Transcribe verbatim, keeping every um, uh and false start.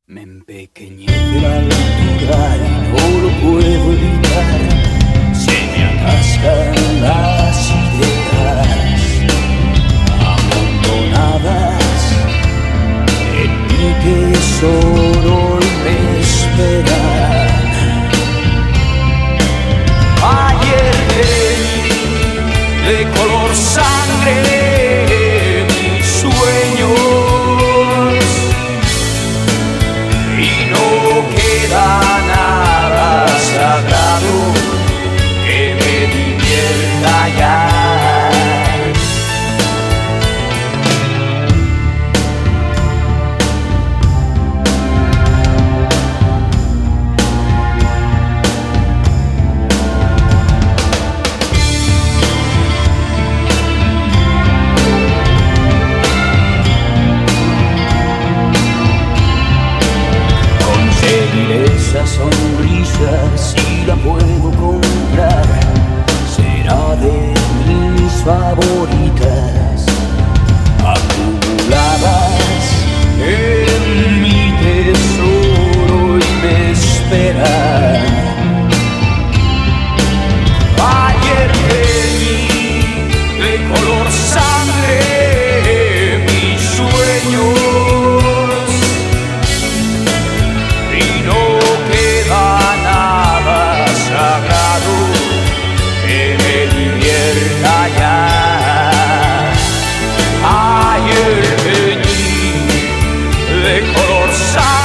Me empequeñece la altura y no lo puedo evitar. Se me atascan las ideas amontonadas en mí que solo me esperan. Ayer vi de color sangre mis sueños y no queda nada sagrado que me divierta ya. Esa sonrisa, si la puedo comprar, será de mis favoritas, acumuladas en mi tesoro y me esperan. Ayer vi de color sangre mis sueños y no sagrado que me divierta ya. Ayer teñí de color sangre